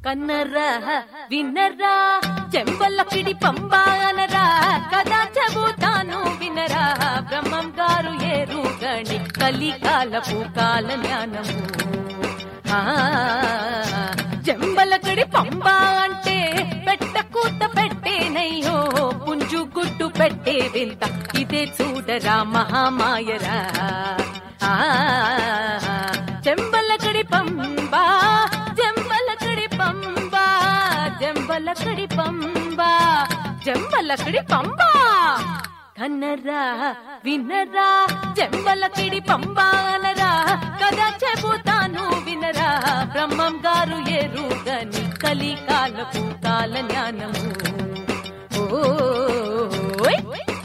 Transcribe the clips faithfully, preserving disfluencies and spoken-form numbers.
కన్నరా వినరా చెంబలకిడి పంబానరా కదా చెబుతాను వినరా బ్రహ్మం గారు ఏరుగని కలికాలపు కాల జ్ఞానము. చెంబలకిడి పంబా అంటే పెట్ట కూత పెట్టేనయ్యో పుంజు గుడ్డు పెట్టే వింత ఇదే చూడరా మహామాయరా. చెంబలకిడి పంబా చెంబలకిడి పంబా చెంబలకిడి పంబా చెంబలకిడి పంబా. కన్నరా వినరా చెంబలకిడి పంబా అనరా కదా చెబుతాను వినరా బ్రహ్మం గారు ఎరుగని కలికాలపు కాల జ్ఞానము. ఓయ్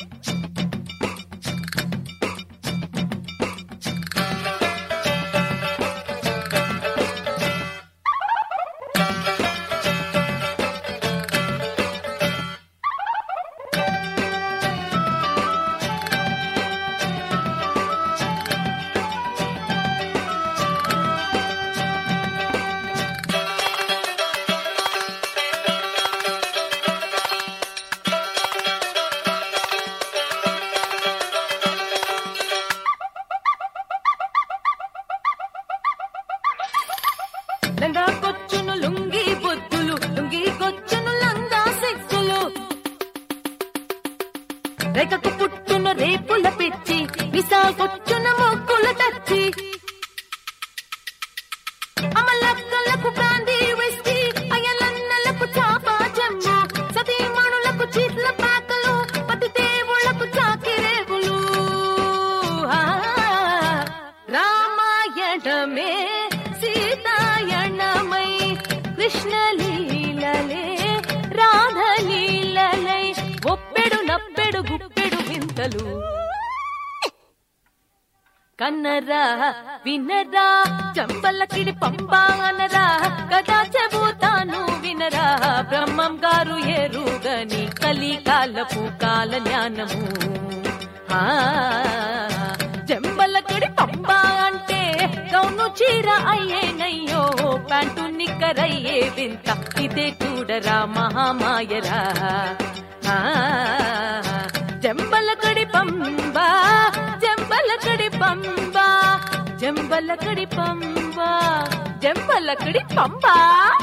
లంగాకొచ్చును లుంగి బొద్దులు లుంగికొచ్చును లంగా సెక్సులు రేఖకు పుట్టును రేపుల పెచ్చి విసాకొచ్చున మొక్కుల తచ్చి అమలక్కలకు కాంది వెస్టి అయలన్నలకు చాపా జమ్ము సతీమణులకు చీట్ల పాకలు పతి దేవుళ్లకు చాకిరేవులు. రామాయణమే సీతాయణమై కృష్ణలీలలే రాధలీలలై ఒప్పెడు నప్పెడు గుప్పెడు వింతలు. కన్నరా వినరా చెంబలకిడి పంబా అనరా కదా చెబుతాను వినరా బ్రహ్మం గారు ఎరుగని కలికాలపు కాల జ్ఞానము. చెంబలకిడి పంబా అంటే గౌను చీర అయ్యేనయ్యో ప్యాంటు నిక్కరయ్యే వింత ఇదే చూడరా మహామాయరా. చెంబలకిడి పంబా చెంబలకిడి పంబా చెంబలకిడి పంబా చెంబలకిడి పంబా.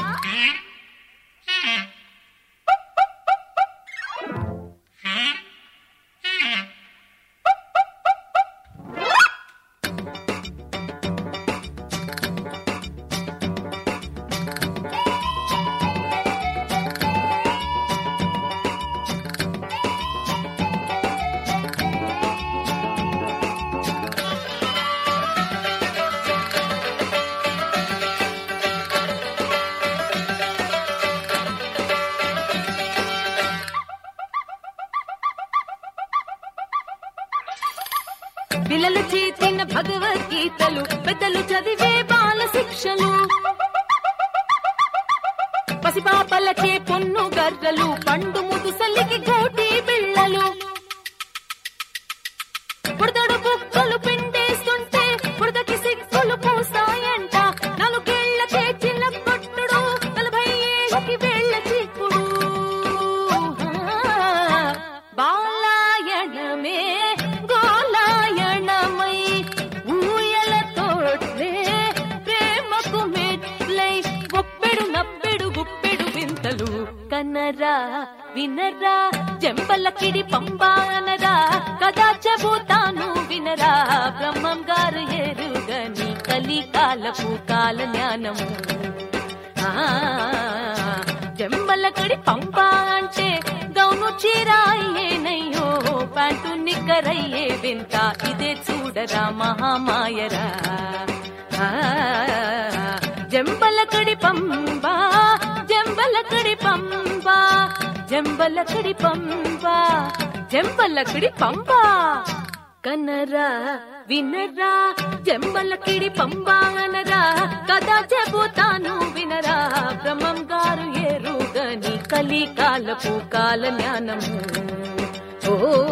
పిల్లలు చేతిన భగవద్గీతలు పెద్దలు చదివే బాల శిక్షలు పసిపాపలకే పొన్ను గర్రలు పండు ముదుసలికి గోటి బిళ్ళలు బుడదడు బుక్కలు పిండేస్తుంటే బుడదకి సిక్కులు పూసాయంట నాలుగేళ్లకే చిన్న కొట్టుడు నలభై ఏళ్ళకి వేళ్ల చిక్కుడు. బాలాయణమే గోలాయణమై ఊయలతోట్లే ప్రేమకు మెట్లై ఒప్పెడు నప్పెడు గుప్పెడు వింతలు. కన్నరా వినరా చెంబలకిడి పంబా అనరా కదా చెబుతాను వినరా బ్రహ్మం గారు ఎరుగని కలికాలపు కాల జ్ఞానము. చెంబలకిడి పంబా అంటే గౌను చీర అయ్యేనయ్యో ప్యాంటు నిక్కరయ్యే వింత ఇదే చూడరా మహామాయరా. చెంబలకిడి పంబా చెంబలకిడి పంబా చెంబలకిడి పంబా చెంబలకిడి పంబా. కన్నరా వినరా చెంబలకిడి పంబా అనరా కదా చెబుతాను వినరా బ్రహ్మం గారు ఎరుగని కలికాలపు కాల జ్ఞానము. ఓ